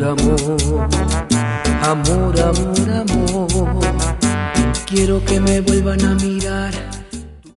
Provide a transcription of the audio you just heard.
Amor, amor, amor, amor, amor. Quiero que me vuelvan a mirar